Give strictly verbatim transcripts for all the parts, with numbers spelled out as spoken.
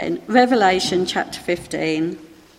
In Revelation chapter fifteen.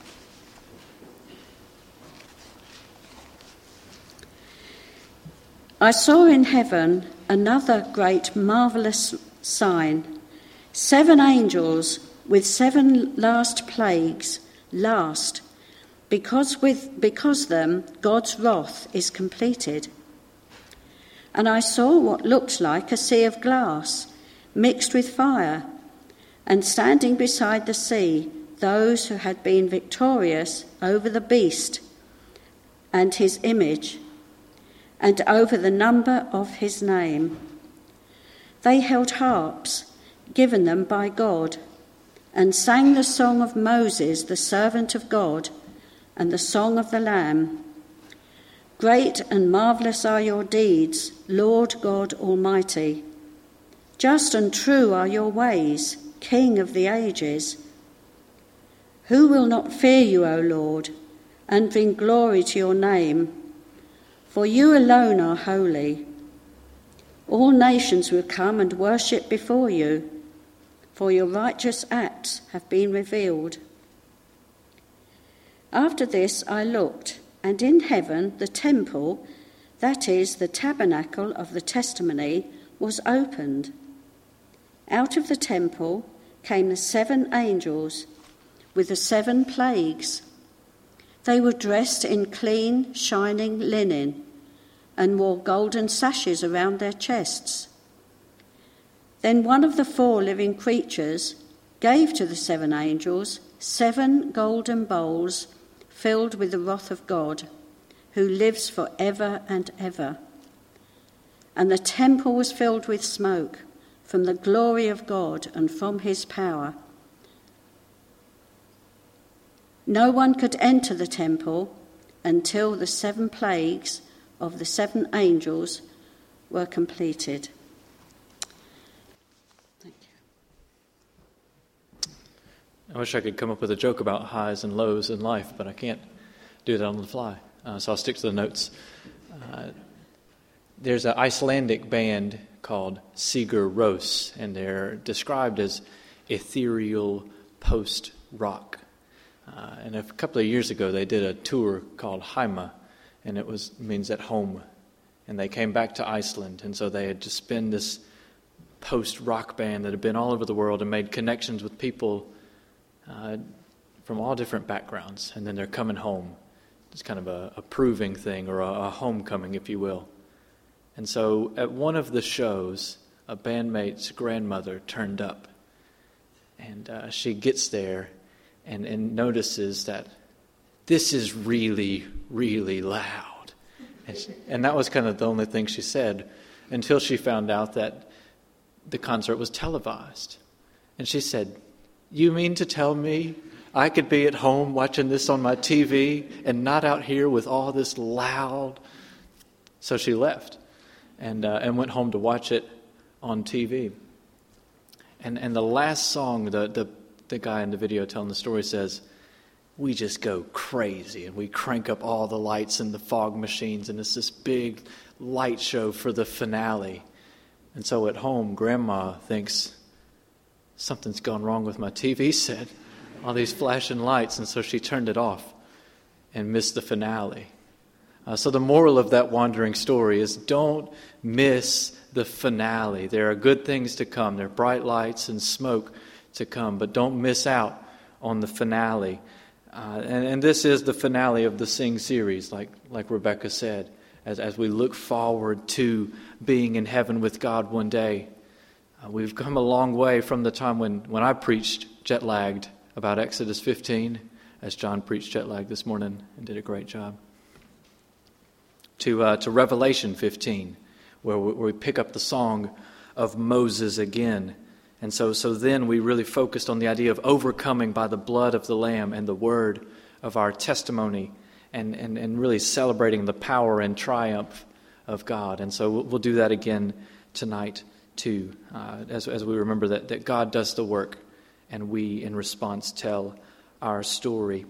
I saw in heaven another great marvellous sign, seven angels with seven last plagues, last, because with because them God's wrath is completed. And I saw what looked like a sea of glass, mixed with fire, and standing beside the sea, those who had been victorious over the beast and his image, and over the number of his name. They held harps, given them by God, and sang the song of Moses, the servant of God, and the song of the Lamb. Great and marvellous are your deeds, Lord God Almighty. Just and true are your ways, King of the ages. Who will not fear you, O Lord, and bring glory to your name? For you alone are holy. All nations will come and worship before you, for your righteous acts have been revealed. After this I looked, and in heaven the temple, that is, the tabernacle of the testimony, was opened. Out of the temple came the seven angels with the seven plagues. They were dressed in clean, shining linen and wore golden sashes around their chests. Then one of the four living creatures gave to the seven angels seven golden bowls filled with the wrath of God, who lives for ever and ever. And the temple was filled with smoke from the glory of God and from his power. No one could enter the temple until the seven plagues of the seven angels were completed. Thank you. I wish I could come up with a joke about highs and lows in life, but I can't do that on the fly, uh, so I'll stick to the notes. Uh, there's an Icelandic band called Sigur Rós, and they're described as ethereal post-rock. Uh, and a couple of years ago, they did a tour called Heima, and it was means at home. And they came back to Iceland, and so they had just been this post-rock band that had been all over the world and made connections with people uh, from all different backgrounds. And then they're coming home. It's kind of a, a proving thing, or a, a homecoming, if you will. And so at one of the shows, a bandmate's grandmother turned up, and uh, she gets there and, and notices that this is really, really loud. And, she, and that was kind of the only thing she said until she found out that the concert was televised. And she said, "You mean to tell me I could be at home watching this on my T V and not out here with all this loud?" So she left. And uh, and went home to watch it on T V. And and the last song, the, the the guy in the video telling the story says, "We just go crazy and we crank up all the lights and the fog machines, and it's this big light show for the finale." And so at home, Grandma thinks, something's gone wrong with my T V set, all these flashing lights, and so she turned it off and missed the finale. Uh, so the moral of that wandering story is, don't miss the finale. There are good things to come. There are bright lights and smoke to come, but don't miss out on the finale. Uh, and, and this is the finale of the Sing series, like like Rebecca said, as, as we look forward to being in heaven with God one day. Uh, we've come a long way from the time when, when I preached jet-lagged about Exodus fifteen, as John preached jet-lagged this morning and did a great job. To, uh, to Revelation fifteen, where we, where we pick up the song of Moses again. And so, so then we really focused on the idea of overcoming by the blood of the Lamb and the word of our testimony, and, and, and really celebrating the power and triumph of God. And so we'll, we'll do that again tonight too, uh, as, as we remember that, that God does the work, and we, in response, tell our story.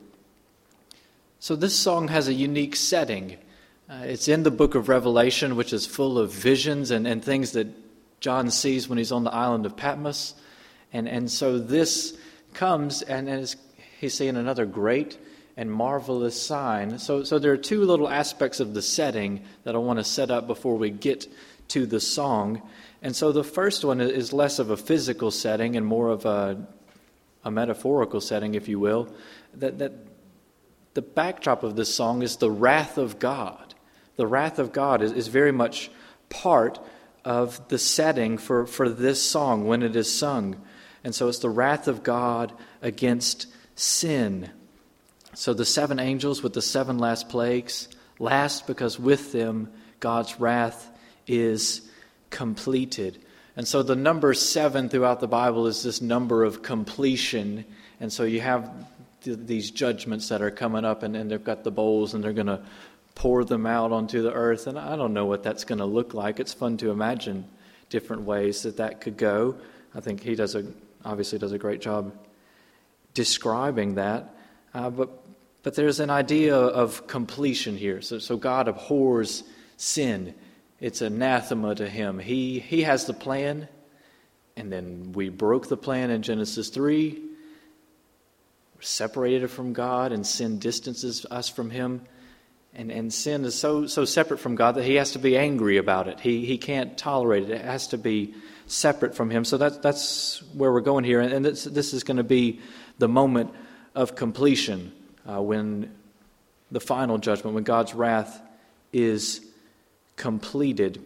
So this song has a unique setting. Uh, it's in the book of Revelation, which is full of visions and, and things that John sees when he's on the island of Patmos. And, and so this comes and is, he's seeing another great and marvelous sign. So, so there are two little aspects of the setting that I want to set up before we get to the song. And so the first one is less of a physical setting and more of a, a metaphorical setting, if you will. That, that the backdrop of this song is the wrath of God. The wrath of God is, is very much part of the setting for, for this song when it is sung. And so it's the wrath of God against sin. So the seven angels with the seven last plagues last because with them God's wrath is completed. And so the number seven throughout the Bible is this number of completion. And so you have th- these judgments that are coming up, and, and they've got the bowls and they're going to pour them out onto the earth. And I don't know what that's going to look like. It's fun to imagine different ways that that could go. I think he does a obviously does a great job describing that. Uh, but but there's an idea of completion here. So, so God abhors sin. It's anathema to him. He he has the plan, and then we broke the plan in Genesis three. We're separated from God, and sin distances us from him. And and sin is so so separate from God that he has to be angry about it. He he can't tolerate it. It has to be separate from him. So that's that's where we're going here. And, and this this is going to be the moment of completion, uh, when the final judgment, when God's wrath is completed.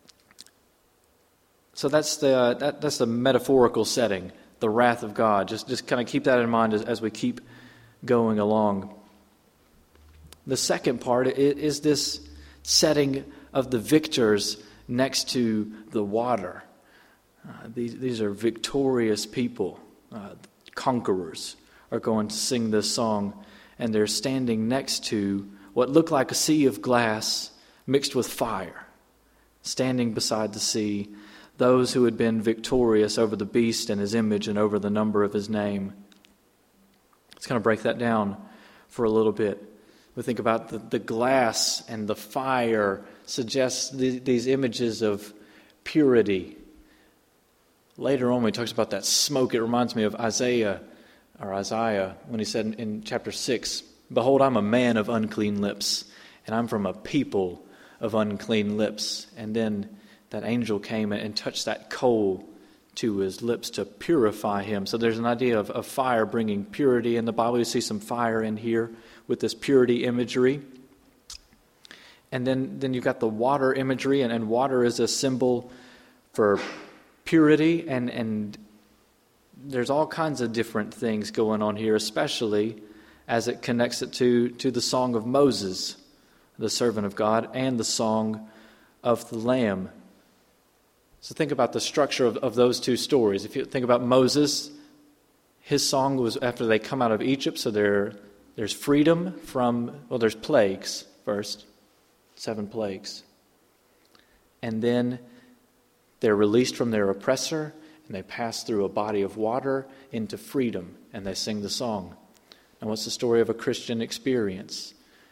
So that's the that, that's the metaphorical setting, the wrath of God. Just just kind of keep that in mind as, as we keep going along. The second part is this setting of the victors next to the water. Uh, these, these are victorious people. Uh, conquerors are going to sing this song, and they're standing next to what looked like a sea of glass mixed with fire. Standing beside the sea, those who had been victorious over the beast and his image and over the number of his name. Let's kind of break that down for a little bit. We think about the, the glass and the fire suggests the, these images of purity. Later on, when he talks about that smoke, it reminds me of Isaiah, or Isaiah, when he said in, in chapter six, "Behold, I'm a man of unclean lips, and I'm from a people of unclean lips." And then that angel came and touched that coal to his lips to purify him. So there's an idea of, of fire bringing purity. In the Bible, you see some fire in here with this purity imagery. And then, then you've got the water imagery, and, and water is a symbol for purity, and, and there's all kinds of different things going on here, especially as it connects it to, to the song of Moses, the servant of God, and the song of the Lamb. So think about the structure of, of those two stories. If you think about Moses, his song was after they come out of Egypt, so there, there's freedom from, well, there's plagues first, seven plagues. And then they're released from their oppressor, and they pass through a body of water into freedom, and they sing the song. Now, what's the story of a Christian experience?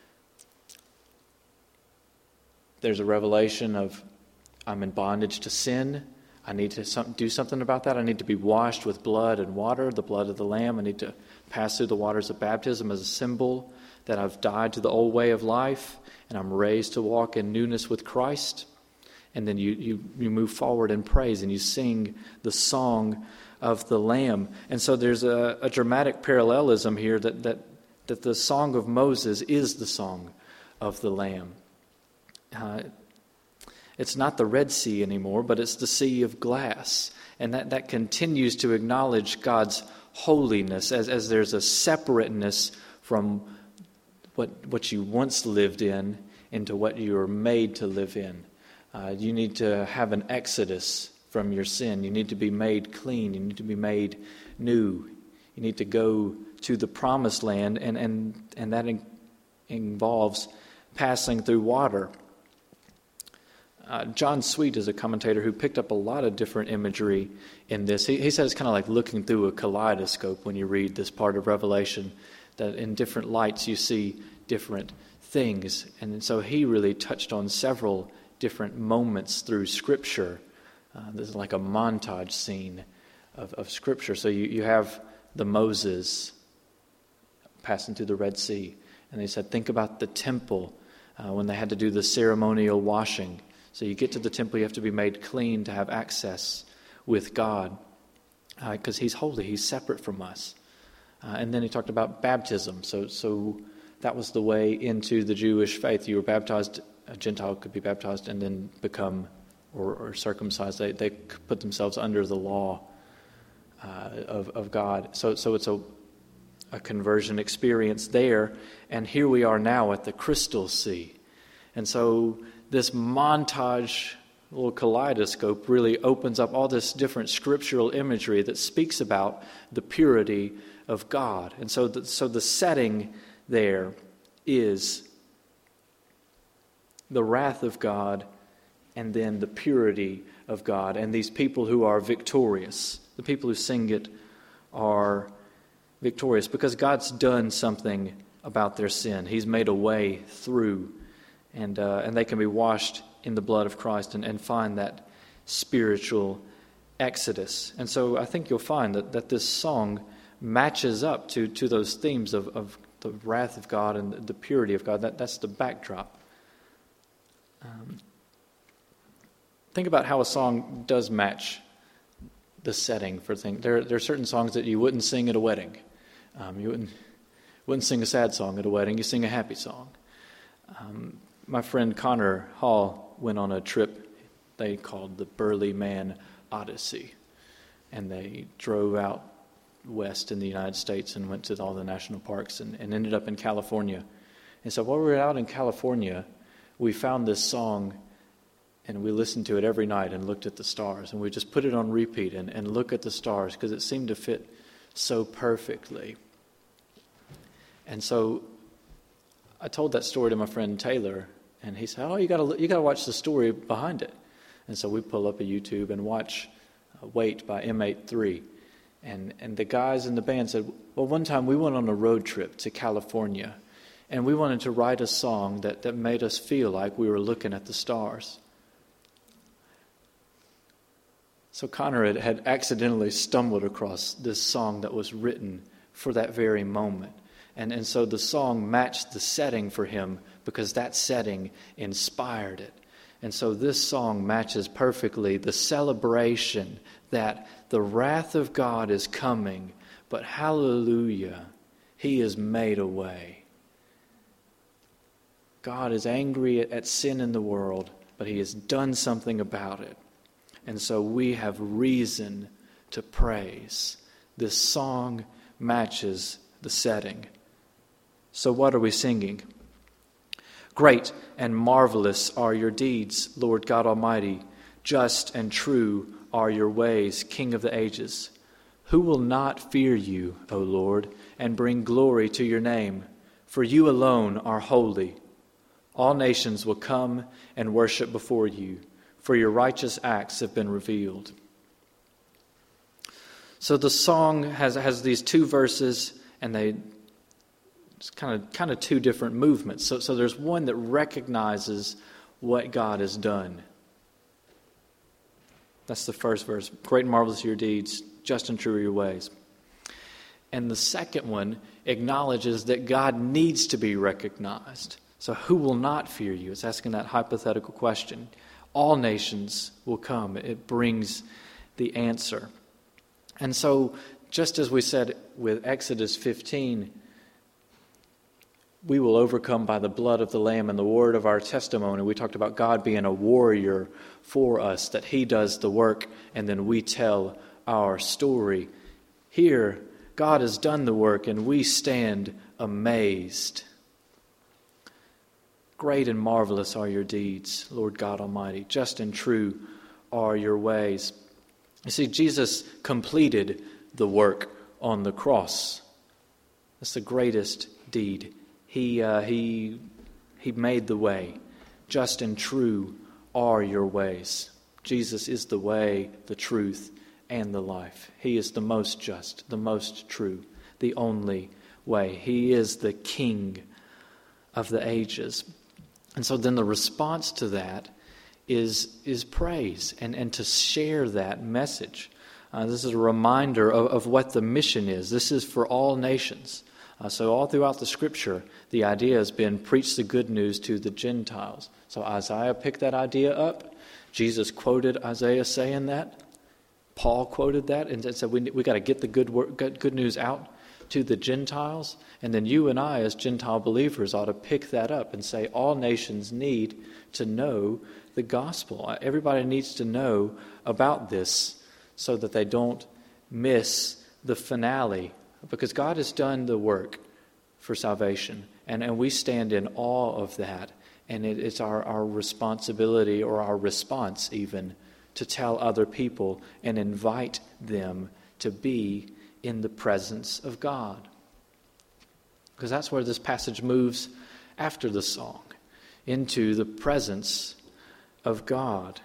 There's a revelation of, I'm in bondage to sin. I need to some, do something about that. I need to be washed with blood and water, the blood of the Lamb. I need to pass through the waters of baptism as a symbol that I've died to the old way of life, and I'm raised to walk in newness with Christ. And then you, you, you move forward in praise, and you sing the song of the Lamb. And so there's a, a dramatic parallelism here that, that, that the song of Moses is the song of the Lamb. Uh, it's not the Red Sea anymore, but it's the sea of glass. And that, that continues to acknowledge God's holiness as, as there's a separateness from what, what you once lived in into what you were made to live in. Uh, you need to have an exodus from your sin. You need to be made clean. You need to be made new. You need to go to the promised land, and, and, and that in, involves passing through water. Uh, John Sweet is a commentator who picked up a lot of different imagery in this. He, he said it's kind of like looking through a kaleidoscope when you read this part of Revelation, that in different lights you see different things. And so he really touched on several different moments through Scripture. Uh, this is like a montage scene of, of Scripture. So you, you have the Moses passing through the Red Sea. And they said, think about the temple uh, when they had to do the ceremonial washing. So you get to the temple, you have to be made clean to have access with God because uh, he's holy, he's separate from us. Uh, and then he talked about baptism. So, so that was the way into the Jewish faith. You were baptized, a Gentile could be baptized and then become or, or circumcised. They, they put themselves under the law uh, of, of God. So, so it's a a conversion experience there, and here we are now at the Crystal Sea. And so this montage, little kaleidoscope, really opens up all this different scriptural imagery that speaks about the purity of God. And so the, so the setting there is the wrath of God and then the purity of God. And these people who are victorious, the people who sing it are victorious because God's done something about their sin. He's made a way through, and uh, and they can be washed in the blood of Christ and, and find that spiritual exodus. And so I think you'll find that, that this song matches up to, to those themes of, of the wrath of God and the purity of God. That, that's the backdrop. Um, think about how a song does match the setting for things. There, there are certain songs that you wouldn't sing at a wedding. Um, you wouldn't wouldn't sing a sad song at a wedding. You sing a happy song. Um, my friend Connor Hall went on a trip they called the Burley Man Odyssey, and they drove out west in the United States and went to all the national parks and, and ended up in California. And so while we were out in California, we found this song. And we listened to it every night and looked at the stars. And we just put it on repeat and, and look at the stars because it seemed to fit so perfectly. And so I told that story to my friend Taylor, and he said, "Oh, you got to you got to watch the story behind it." And so we pull up a YouTube and watch uh, "Wait" by M eighty-three. And and the guys in the band said, "Well, one time we went on a road trip to California, and we wanted to write a song that, that made us feel like we were looking at the stars." So Connor had, had accidentally stumbled across this song that was written for that very moment. And, and so the song matched the setting for him because that setting inspired it. And so this song matches perfectly the celebration that the wrath of God is coming, but hallelujah, He has made a way. God is angry at, at sin in the world, but He has done something about it. And so we have reason to praise. This song matches the setting. So what are we singing? Great and marvelous are your deeds, Lord God Almighty. Just and true are your ways, King of the ages. Who will not fear you, O Lord, and bring glory to your name? For you alone are holy. All nations will come and worship before you, for your righteous acts have been revealed. So the song has has these two verses, and they it's kind of kind of two different movements. So so there's one that recognizes what God has done. That's the first verse. Great and marvelous are your deeds, just and true are your ways. And the second one acknowledges that God needs to be recognized. So who will not fear you? It's asking that hypothetical question. All nations will come. It brings the answer. And so, just as we said with Exodus fifteen, we will overcome by the blood of the Lamb and the word of our testimony. We talked about God being a warrior for us, that He does the work, and then we tell our story. Here, God has done the work, and we stand amazed. Great and marvelous are your deeds, Lord God Almighty. Just and true are your ways. You see, Jesus completed the work on the cross. That's the greatest deed. He uh, he he made the way. Just and true are your ways. Jesus is the way, the truth, and the life. He is the most just, the most true, the only way. He is the King of the ages. And so then the response to that is is praise and, and to share that message. Uh, this is a reminder of, of what the mission is. This is for all nations. Uh, so all throughout the Scripture, the idea has been preach the good news to the Gentiles. So Isaiah picked that idea up. Jesus quoted Isaiah saying that. Paul quoted that and said we we got to get the good word, good news out to the Gentiles. And then you and I as Gentile believers ought to pick that up and say all nations need to know the gospel. Everybody needs to know about this so that they don't miss the finale, because God has done the work for salvation, and, and we stand in awe of that. And it, it's our, our responsibility, or our response even, to tell other people and invite them to be in the presence of God. Because that's where this passage moves after the song, into the presence of God.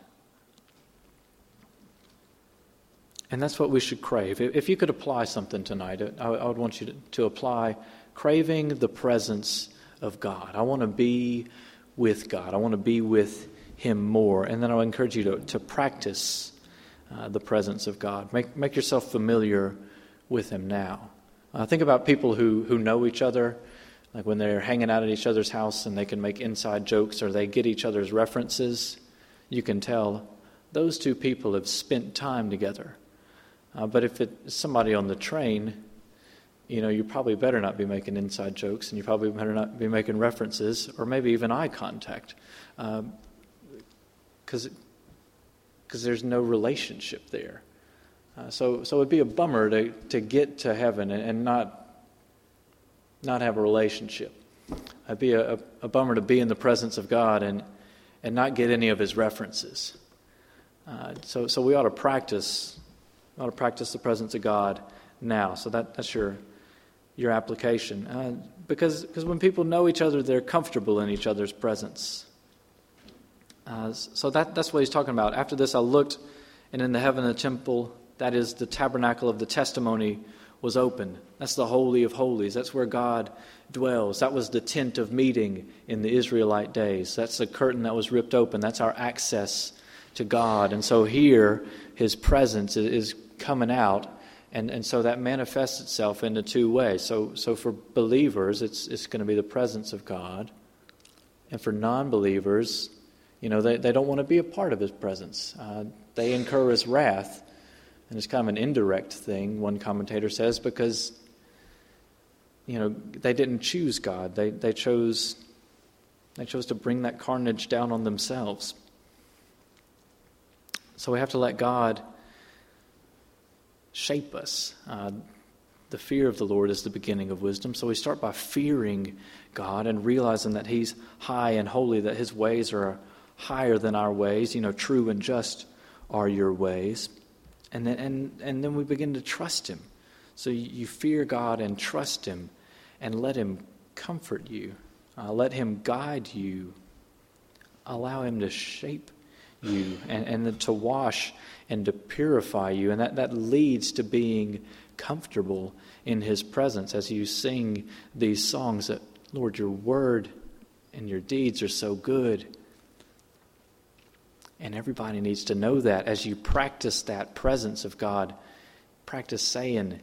And that's what we should crave. If you could apply something tonight, I would want you to, to apply craving the presence of God. I want to be with God. I want to be with Him more. And then I would encourage you to, to practice uh, the presence of God. Make make yourself familiar with Him now. Uh, think about people who, who know each other, like when they're hanging out at each other's house and they can make inside jokes or they get each other's references. You can tell those two people have spent time together. Uh, but if it's somebody on the train, you know, you probably better not be making inside jokes, and you probably better not be making references, or maybe even eye contact, because um, because there's no relationship there. Uh, so so it'd be a bummer to, to get to heaven and, and not not have a relationship. It'd be a, a bummer to be in the presence of God and and not get any of His references. Uh, so so we ought to practice. Ought to practice the presence of God now. So that, that's your your application. Uh, because because when people know each other, they're comfortable in each other's presence. Uh, so that that's what he's talking about. After this I looked, and in the heaven the temple, that is the tabernacle of the testimony, was open. That's the Holy of Holies. That's where God dwells. That was the tent of meeting in the Israelite days. That's the curtain that was ripped open. That's our access to God. And so here, His presence is coming out, and, and so that manifests itself into two ways. So so for believers, it's it's going to be the presence of God. And for non-believers, you know, they, they don't want to be a part of His presence. Uh, they incur His wrath. And it's kind of an indirect thing, one commentator says, because, you know, they didn't choose God. They they chose they chose to bring that carnage down on themselves. So we have to let God shape us. Uh, the fear of the Lord is the beginning of wisdom. So we start by fearing God and realizing that He's high and holy, that His ways are higher than our ways. You know, true and just are your ways. And then and, and then we begin to trust Him. So you, you fear God and trust Him and let Him comfort you. Uh, let Him guide you. Allow Him to shape you and, and to wash and to purify you. And that, that leads to being comfortable in His presence as you sing these songs that, Lord, your word and your deeds are so good. And everybody needs to know that as you practice that presence of God. Practice saying,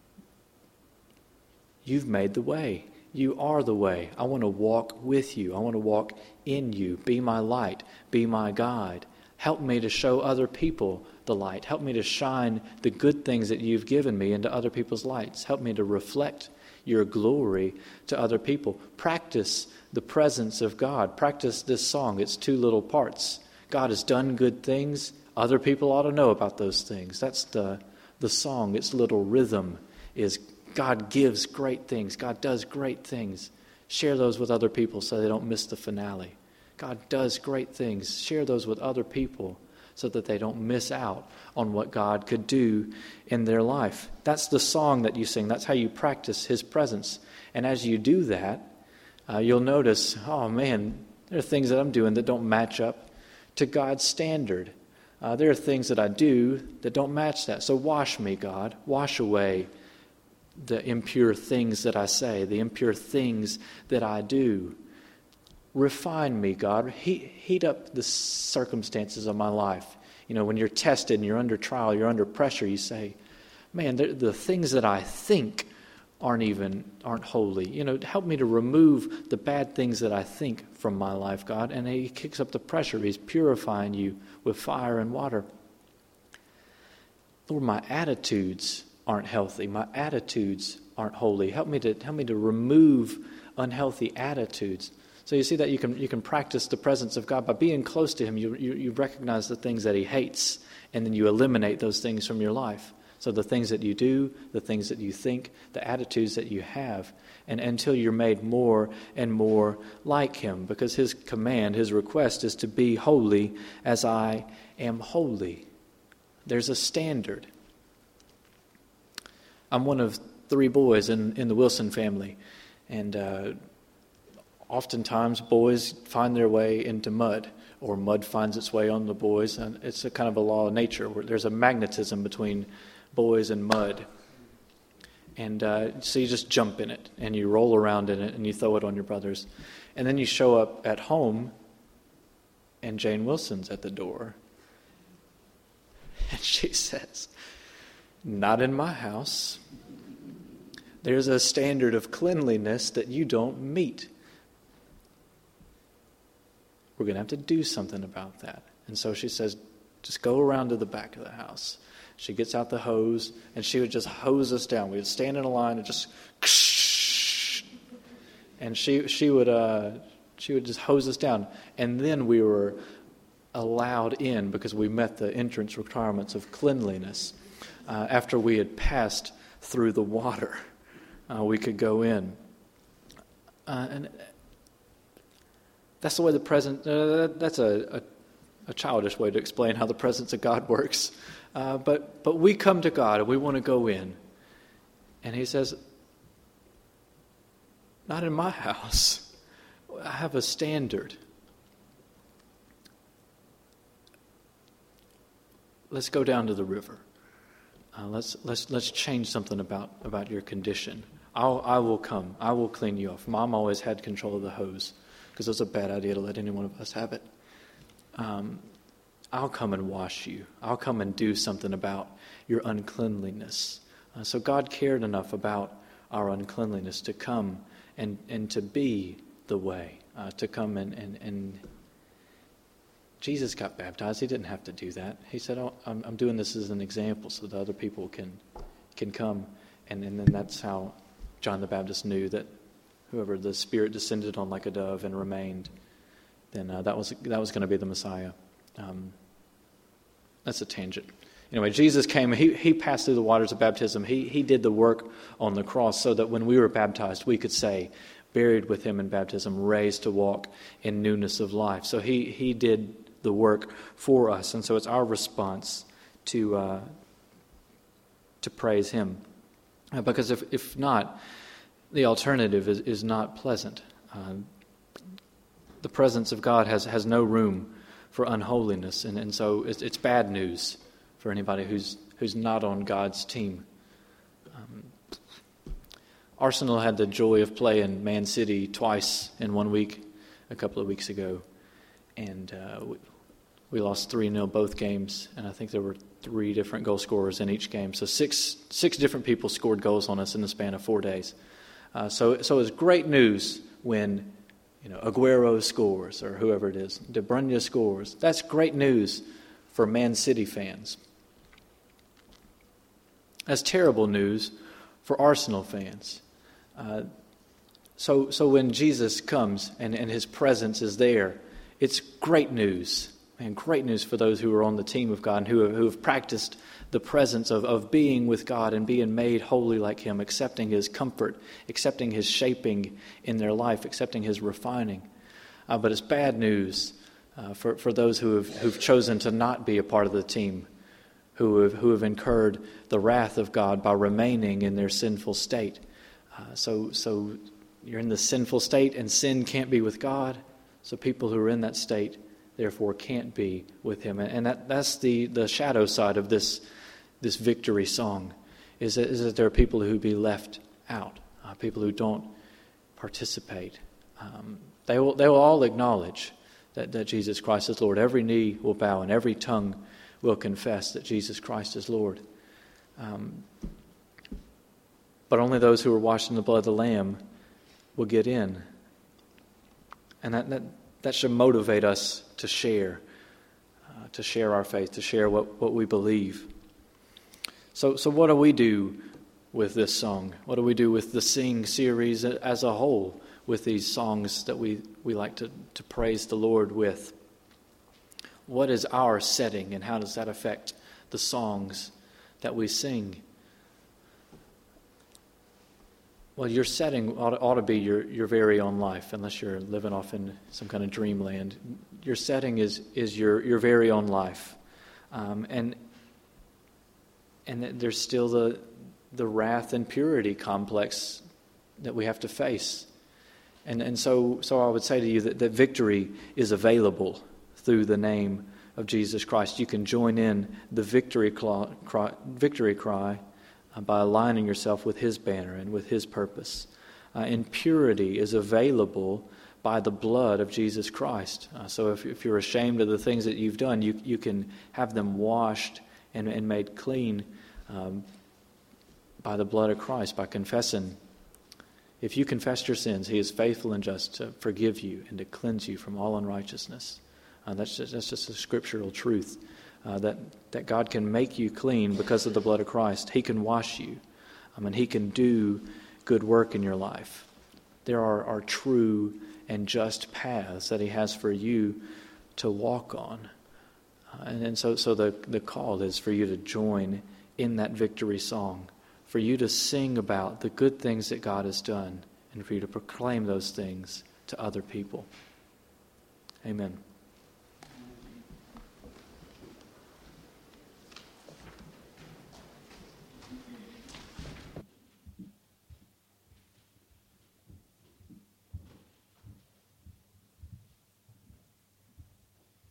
you've made the way. You are the way. I want to walk with you. I want to walk in you. Be my light. Be my guide. Help me to show other people the light. Help me to shine the good things that you've given me into other people's lights. Help me to reflect your glory to other people. Practice the presence of God. Practice this song. It's two little parts. God has done good things. Other people ought to know about those things. That's the, the song. Its little rhythm is God gives great things. God does great things. Share those with other people so they don't miss the finale. God does great things. Share those with other people so that they don't miss out on what God could do in their life. That's the song that you sing. That's how you practice His presence. And as you do that, uh, you'll notice, oh man, there are things that I'm doing that don't match up to God's standard. Uh, there are things that I do that don't match that. So wash me, God. Wash away the impure things that I say, the impure things that I do. Refine me, God. Heat, heat up the circumstances of my life You know, when you're tested and you're under trial, you're under pressure, you say, man, the, the things that I think aren't even, aren't holy. You know, help me to remove the bad things that I think from my life, God. And he kicks up the pressure. He's purifying you with fire and water. Lord, my attitudes aren't healthy. My attitudes aren't holy. Help me to help me to remove unhealthy attitudes. So you see that you can you can practice the presence of God by being close to him. You you, you recognize the things that he hates, and then you eliminate those things from your life. So the things that you do, the things that you think, the attitudes that you have, and until you're made more and more like him, because his command, his request is to be holy as I am holy. There's a standard. I'm one of three boys in, in the Wilson family, and uh, oftentimes boys find their way into mud, or mud finds its way on the boys, and it's a kind of a law of nature where there's a magnetism between boys and mud. And uh, so you just jump in it, and you roll around in it, and you throw it on your brothers. And then you show up at home, and Jane Wilson's at the door. And she says, not in my house. There's a standard of cleanliness that you don't meet. We're going to have to do something about that. And so she says, just go around to the back of the house. She gets out the hose, and she would just hose us down. We would stand in a line and just, and she she would uh, she would just hose us down. And then we were allowed in because we met the entrance requirements of cleanliness. Uh, after we had passed through the water, uh, we could go in. Uh, and that's the way the present. Uh, that's a, a a childish way to explain how the presence of God works. Uh, but but we come to God and we want to go in. And he says, not in my house. I have a standard. Let's go down to the river. Uh, let's let's let's change something about, about your condition. I'll I will come. I will clean you off. Mom always had control of the hose because it was a bad idea to let any one of us have it. Um, I'll come and wash you. I'll come and do something about your uncleanliness. Uh, so God cared enough about our uncleanliness to come and, and to be the way, uh, to come and, and, and Jesus got baptized. He didn't have to do that. He said, oh, I'm, I'm doing this as an example so that other people can can come. And, and then that's how John the Baptist knew that whoever the Spirit descended on like a dove and remained, then uh, that was that was going to be the Messiah. Um, that's a tangent. Anyway, Jesus came, he, he passed through the waters of baptism. He, he did the work on the cross so that when we were baptized, we could say, buried with him in baptism, raised to walk in newness of life. So he, he did the work for us. And so it's our response to, uh, to praise him. Uh, because if, if not, the alternative is, is not pleasant. Uh, the presence of God has, has no room for unholiness, and, and so it's, it's bad news for anybody who's who's not on God's team. Um, Arsenal had the joy of playing Man City twice in one week, a couple of weeks ago, and uh, we, we lost three nil both games, and I think there were three different goal scorers in each game. So six six different people scored goals on us in the span of four days. Uh, so so it was great news when You know, Aguero scores, or whoever it is. De Bruyne scores. That's great news for Man City fans. That's terrible news for Arsenal fans. Uh, so so when Jesus comes and, and his presence is there, it's great news. And great news for those who are on the team of God and who have, who have practiced the presence of, of being with God and being made holy like him, accepting his comfort, accepting his shaping in their life, accepting his refining. Uh, but it's bad news uh, for, for those who have who've chosen to not be a part of the team, who have, who have incurred the wrath of God by remaining in their sinful state. Uh, so, so you're in the sinful state and sin can't be with God. So people who are in that state therefore can't be with him. And that, that's the, the shadow side of this this victory song, is that, is that there are people who be left out, uh, people who don't participate. Um, they will they will all acknowledge that, that Jesus Christ is Lord. Every knee will bow and every tongue will confess that Jesus Christ is Lord. Um, but only those who are washed in the blood of the Lamb will get in. And that, that, that should motivate us to share, uh, to share our faith, to share what, what we believe. So, so what do we do with this song? What do we do with the Sing series as a whole, with these songs that we, we like to, to praise the Lord with? What is our setting, and how does that affect the songs that we sing? Well, your setting ought to, ought to be your, your very own life, unless you're living off in some kind of dreamland. Your setting is is your, your very own life. Um, and and there's still the the wrath and purity complex that we have to face. And and so so I would say to you that, that victory is available through the name of Jesus Christ. You can join in the victory cry, cry, victory cry uh, by aligning yourself with His banner and with His purpose. Uh, and purity is available by the blood of Jesus Christ. Uh, so if, if you're ashamed of the things that you've done, you you can have them washed and, and made clean um, by the blood of Christ, by confessing. If you confess your sins, He is faithful and just to forgive you and to cleanse you from all unrighteousness. Uh, that's just that's just a scriptural truth, uh, that that God can make you clean because of the blood of Christ. He can wash you, I mean, He can do good work in your life. There are, are true and just paths that He has for you to walk on, uh, and, and so so the the call is for you to join in that victory song, for you to sing about the good things that God has done, and for you to proclaim those things to other people. Amen.